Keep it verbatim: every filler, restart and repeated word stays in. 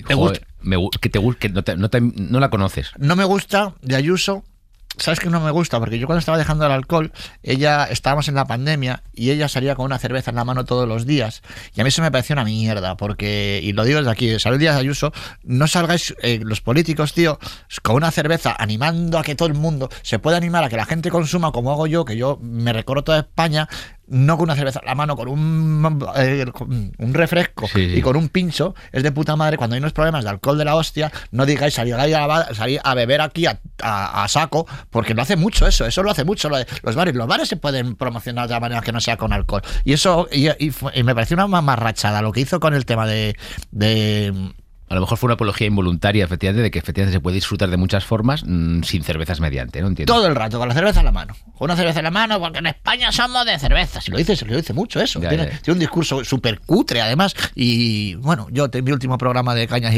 ¿Te Joder, gusta? me, gu- que te gu- que no, te- no, te- no la conoces. No me gusta de Ayuso. ¿Sabes que no me gusta? Porque yo cuando estaba dejando el alcohol, ella, estábamos en la pandemia y ella salía con una cerveza en la mano todos los días. Y a mí eso me pareció una mierda, porque, y lo digo desde aquí, Salud Díaz Ayuso, no salgáis eh, los políticos, tío, con una cerveza animando a que todo el mundo se pueda animar a que la gente consuma como hago yo, que yo me recorro toda España, no con una cerveza en la mano, con un, eh, con un refresco Sí, sí. y con un pincho. Es de puta madre. Cuando hay unos problemas de alcohol de la hostia, no digáis salir a, la- salir a beber aquí a, a- a saco, porque lo hace mucho eso, eso lo hace mucho lo de los bares. Los bares se pueden promocionar de la manera que no sea con alcohol. Y eso, y, y fue- y me pareció una mamarrachada lo que hizo con el tema de... de A lo mejor fue una apología involuntaria, efectivamente, de que efectivamente se puede disfrutar de muchas formas mm, sin cervezas mediante, ¿no? Entiendo. todo el rato, con la cerveza en la mano. Con una cerveza en la mano, porque en España somos de cerveza. Si lo dice, se lo dice mucho eso. Ya, tiene, ya. tiene un discurso súper cutre, además. Y bueno, yo, te- mi último programa de Cañas y